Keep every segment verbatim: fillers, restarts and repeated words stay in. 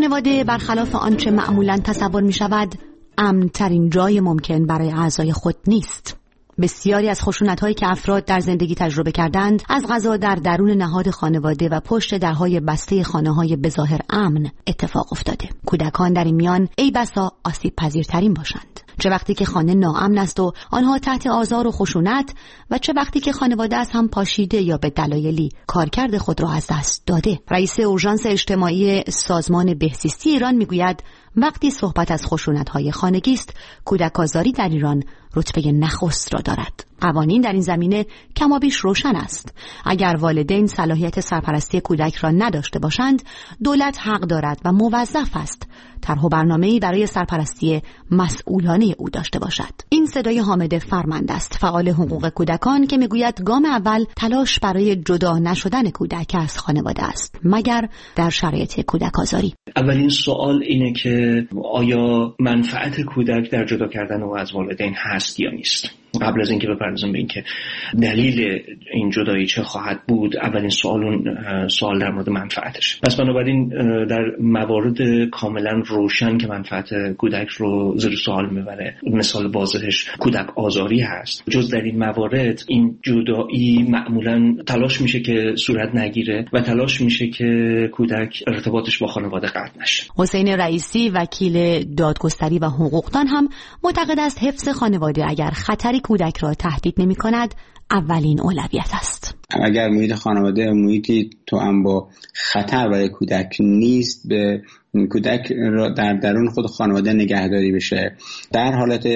خانواده برخلاف آنچه معمولاً تصور می شود امن‌ترین جای ممکن برای اعضای خود نیست. بسیاری از خشونت‌هایی که افراد در زندگی تجربه کردند از قضا در درون نهاد خانواده و پشت درهای بسته خانه‌های بظاهر امن اتفاق افتاده. کودکان در این میان ای بسا آسیب پذیرترین باشند، چه وقتی که خانه ناامن است و آنها تحت آزار و خشونت و چه وقتی که خانواده از هم پاشیده یا به دلایلی کارکرد خود را از دست داده. رئیس اورژانس اجتماعی سازمان بهزیستی ایران میگوید وقتی صحبت از خشونت‌های خانگی است، کودک آزاری در ایران رتبه نخست را دارد. قوانین در این زمینه کمابیش روشن است. اگر والدین صلاحیت سرپرستی کودک را نداشته باشند، دولت حق دارد و موظف است طرح و برنامه‌ای برای سرپرستی مسئولانه او داشته باشد. این صدای حامد فرمند است، فعال حقوق کودکان، که میگوید گام اول تلاش برای جدا نشدن کودک از خانواده است، مگر در شرایط کودک آزاری. اولین سوال اینه که آیا منفعت کودک در جدا کردن او از والدین هست یا نیست؟ قبل از اینکه بپردازم به اینکه دلیل این جدایی چه خواهد بود، اولین سوال اون سوال در مورد منفعتش. پس بنابراین در موارد کاملا روشن که منفعت کودک رو زیر سوال میبره، مثال واضحش کودک آزاری هست، جز در این موارد این جدایی معمولا تلاش میشه که صورت نگیره و تلاش میشه که کودک ارتباطش با خانواده قطع نشه. حسین رئیسی، وکیل دادگستری و حقوقدان، هم معتقد است حفظ خانواده اگر خطری کودک را تهدید نمی کند اولین اولویت است. اگر محیط خانواده محیطی تو هم با خطر برای کودک نیست، به کودک را در درون خود خانواده نگهداری بشه. در حالت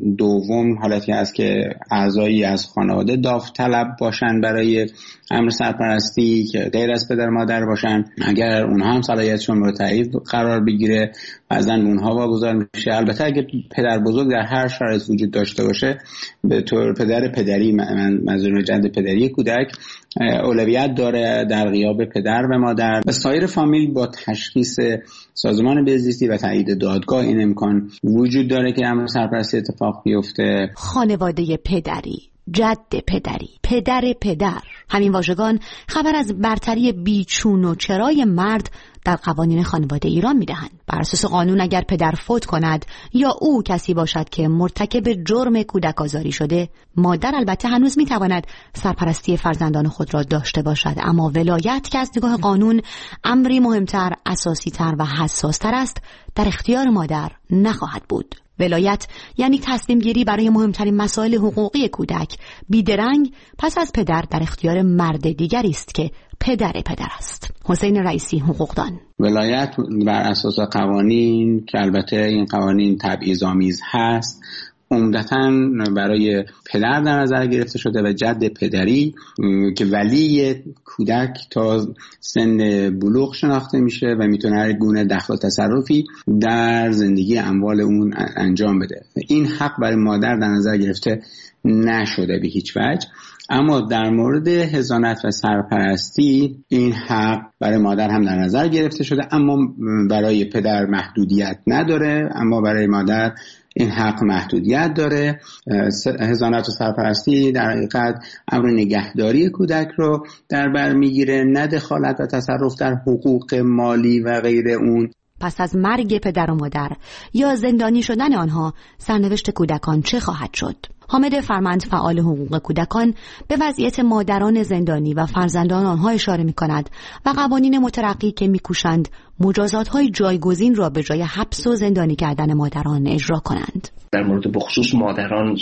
دوم حالتی است که اعضایی از خانواده داوطلب باشن برای امر سرپرستی که غیر از پدر مادر باشن. اگر اونها هم صلاحیتشون مورد تایید قرار بگیره، بعضن اونها واگذار میشه. البته اگه پدر بزرگ در هر شرایط وجود داشته باشه، به طور پدر پدری، منظور جد پدری کودک، اولویت داره در غیاب پدر و مادر. و سایر فامیل با تشخیص سازمان بهزیستی و تایید دادگاه این امکان وجود داره که امر سرپرستی اتفاق بیفته. خانواده پدری، جد پدری، پدر پدر، همین واژگان خبر از برتری بیچون و چرای مرد در قوانین خانواده ایران میدهند. بر اساس قانون اگر پدر فوت کند یا او کسی باشد که مرتکب جرم کودک آزاری شده، مادر البته هنوز میتواند سرپرستی فرزندان خود را داشته باشد، اما ولایت که از نگاه قانون امری مهمتر، اساسی‌تر و حساس‌تر است، در اختیار مادر نخواهد بود. ولایت یعنی تصمیم گیری برای مهمترین مسائل حقوقی کودک بیدرنگ پس از پدر در اختیار مرد دیگری است که پدر پدر است. حسین رئیسی، حقوقدان. ولایت بر اساس قوانین که البته این قوانین تبعیض‌آمیز هست، عمدتاً برای پدر در نظر گرفته شده و جد پدری که ولی کودک تا سن بلوغ شناخته میشه و میتونه هر گونه دخل و تصرفی در زندگی اموال اون انجام بده. این حق برای مادر در نظر گرفته نشده به هیچ وجه. اما در مورد حضانت و سرپرستی این حق برای مادر هم در نظر گرفته شده، اما برای پدر محدودیت نداره، اما برای مادر این حق محدودیت داره. حضانت و سرپرستی در حقیقت امر نگهداری کودک رو در بر میگیره، نه دخالت و تصرف در حقوق مالی و غیر اون. پس از مرگ پدر و مادر یا زندانی شدن آنها سرنوشت کودکان چه خواهد شد؟ حامد فرمند، فعال حقوق کودکان، به وضعیت مادران زندانی و فرزندان آنها اشاره می کند و قوانین مترقی که می کوشند مجازات‌های جایگزین را به جای حبس و زندانی کردن مادران اجرا کنند. در مورد بخصوص مادران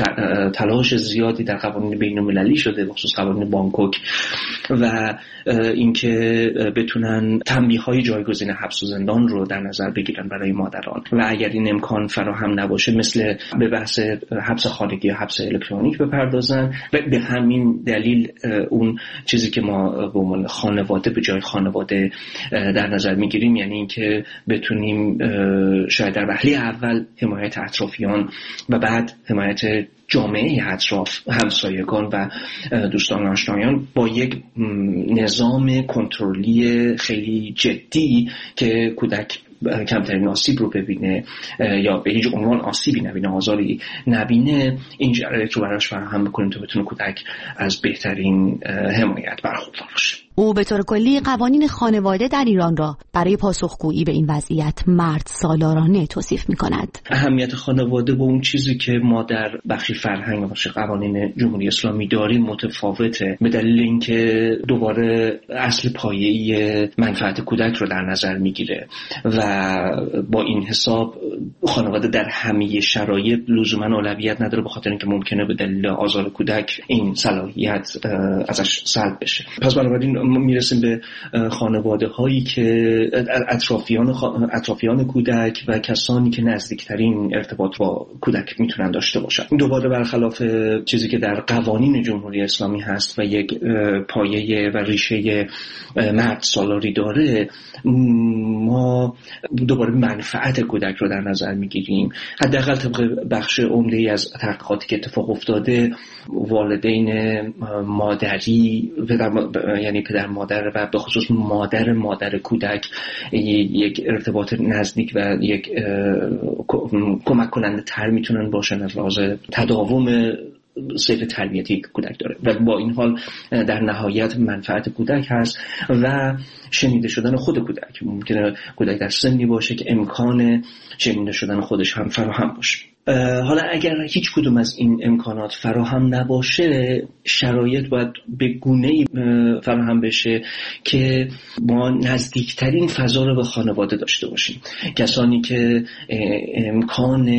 تلاش زیادی در قوانین بین‌المللی شده، بخصوص قوانین بانکوک، و اینکه بتونن تنبیه‌های جایگزین حبس و زندان رو در نظر بگیرن برای مادران و اگر این امکان فراهم نباشه مثل به بحث حبس خانگی یا حبس الکترونیک بپردازن. و به همین دلیل اون چیزی که ما به عنوان خانواده به جای خانواده در نظر میگیریم، یعنی اینکه بتونیم شاید در وهله اول حمایت اطرافیان و بعد حمایت جامعه اطراف، همسایگان و دوستان آشنایان با یک نظام کنترلی خیلی جدی که کودک کمترین آسیب رو ببینه یا به هیچ عنوان آسیبی نبینه، آزاری نبینه، این شرایط رو براش فراهم بکنیم تا بتونه کودک از بهترین حمایت برخوردار باشه. او به طور کلی قوانین خانواده در ایران را برای پاسخگویی به این وضعیت مرد سالارانه توصیف می‌کند. اهمیت خانواده با اون چیزی که ما در بخش فرهنگ و بخش قوانین جمهوری اسلامی داریم متفاوته، به دلیل اینکه دوباره اصل پایه‌ای منفعت کودک رو در نظر میگیره و با این حساب خانواده در همه شرایط لزوما اولویت نداره، به خاطر اینکه ممکنه به دلیل آزار کودک این صلاحیت ازش سلب بشه. پس بنابراین میرسیم به خانواده هایی که اطرافیان اطرافیان کودک و کسانی که نزدیکترین ارتباط با کودک میتونن داشته باشن. دوباره برخلاف چیزی که در قوانین جمهوری اسلامی هست و یک پایه و ریشه مرد سالاری داره، ما دوباره منفعت کودک رو در نظر میگیریم. حداقل طبق بخش عمده‌ای از تحقیقاتی که اتفاق افتاده، والدین مادری پدر یعنی پدر مادر و به خصوص مادر مادر کودک یک ارتباط نزدیک و یک کمک کننده تر میتونن باشن از لحاظ تداوم سیر تربیتی که کودک داره و با این حال در نهایت منفعت کودک هست و شنیده شدن خود کودک. ممکنه کودک در سنی باشه که امکان شنیده شدن خودش هم فراهم باشه. حالا اگر هیچ کدوم از این امکانات فراهم نباشه، شرایط باید به گونه‌ای فراهم بشه که ما نزدیکترین فضا رو به خانواده داشته باشیم. کسانی که امکان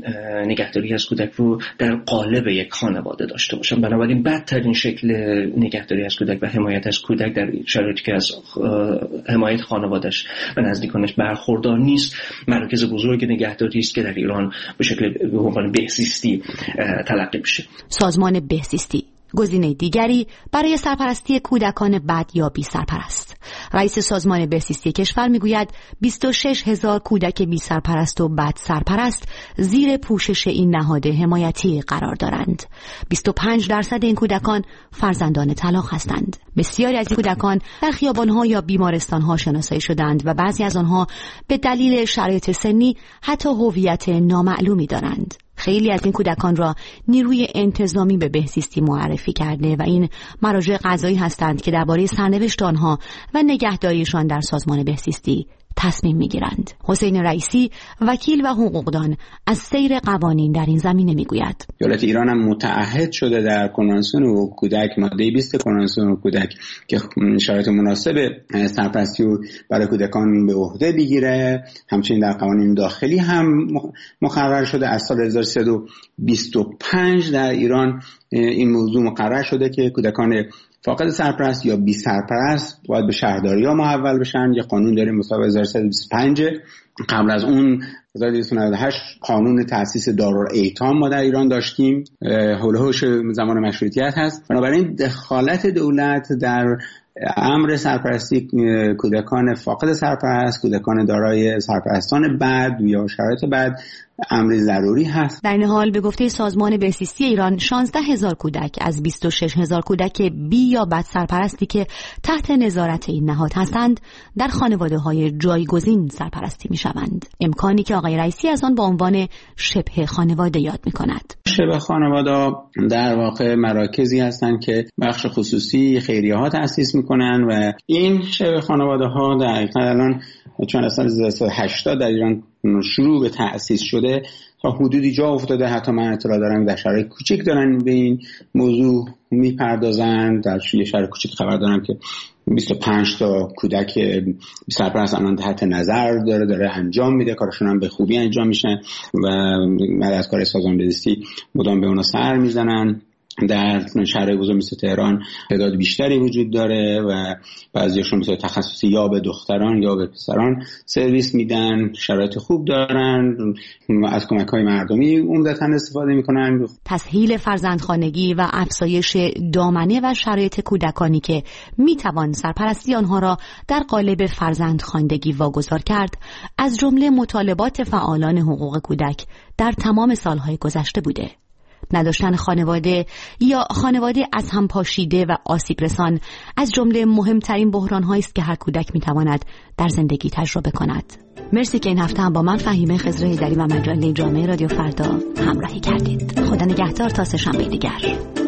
نگهداری از کودک رو در قالب یک خانواده داشته باشن. بنابراین بدترین شکل نگهداری از کودک و حمایت از کودک در شرایطی که از حمایت خانواده‌اش و نزدیکانش برخوردار نیست، مراکز بزرگ نگهداری است که در ایران به شکل به عنوان بهزیستی تلقی میشه. سازمان بهزیستی گزینه دیگری برای سرپرستی کودکان بد یا بی سرپرست. رئیس سازمان بهزیستی کشور میگوید بیست و شش هزار کودک بی سرپرست و بد سرپرست زیر پوشش این نهاد حمایتی قرار دارند. بیست و پنج درصد این کودکان فرزندان طلاق هستند. بسیاری از این کودکان در خیابان‌ها یا بیمارستان‌ها شناسایی شدند و بعضی از آنها به دلیل شرایط سنی حتی هویت نامعلومی دارند. خیلی از این کودکان را نیروی انتظامی به بهزیستی معرفی کرده و این مراجع قضایی هستند که درباره سرنوشت آنها و نگهداریشان در سازمان بهزیستی تصمیم میگیرند. حسین رئیسی وکیل و حقوقدان از سیر قوانین در این زمینه میگوید دولت ایران هم متعهد شده در کنوانسیون حقوق کودک ماده بیست کنوانسیون حقوق کودک که شرایط مناسب سرپرستی برای کودکان به عهده بگیره. همچنین در قوانین داخلی هم مقرر شده. از سال هزار و سیصد و بیست و پنج در ایران این موضوع مقرر شده که کودکان فاقد سرپرست یا بی سرپرست باید به شهرداری‌ها محول بشن. یه قانون داریم مصوب هزار و سیصد و بیست و پنج. قبل از اون هزار و دویست و نود و هشت قانون تأسیس دارالایتام ما در ایران داشتیم، حول و حوش زمان مشروطیت هست. بنابراین دخالت دولت در امر سرپرستی کودکان فاقد سرپرست، کودکان دارای سرپرستان بد یا شرایط بد امر ضروری هست. در این حال به گفته سازمان بهزیستی ایران شانزده هزار کودک از بیست و شش هزار کودک بی یا بد سرپرستی که تحت نظارت این نهاد هستند در خانواده‌های جایگزین سرپرستی می‌شوند. امکانی که آقای رئیسی از آن با عنوان شبه خانواده یاد می‌کند. شبه خانواده در واقع مراکزی هستند که بخش خصوصی خیریه‌ها تأسیس می‌کنن و این شبه خانواده‌ها در الان چون از سال هزار و هشتاد در ایران شروع به تأسیس شده تا حدودی جا افتاده. حتی من اطلاع دارم در شهرهای کوچیک دارن به این موضوع میپردازن. در یه شهر کوچیک خبر دارم که بیست و پنج تا کودک سرپرست الان تحت نظر داره داره انجام میده، کارشون هم به خوبی انجام میشه و بعد از کار سازمان بهزیستی مدام به اونا سر میزنن. در شهرهای بزرگ مثل تهران تعداد بیشتری وجود داره و بعضیشون مثل تخصصی یا به دختران یا به پسران سرویس میدن، شرایط خوب دارن، از کمک‌های مردمی عمدتاً استفاده میکنن. تسهیل فرزندخوانگی و افزایش دامنه و شرایط کودکانی که میتوان سرپرستی آنها را در قالب فرزندخواندگی واگذار کرد از جمله مطالبات فعالان حقوق کودک در تمام سالهای گذشته بوده. نداشتن خانواده یا خانواده از هم پاشیده و آسیب رسان از جمله مهمترین بحران‌هایی است که هر کودک می‌تواند در زندگی تجربه کند. مرسی که این هفته هم با من فهیمه خضر حیدری و مجله جامعه رادیو فردا همراهی کردید. خدا نگهدار تا سه شنبه دیگر.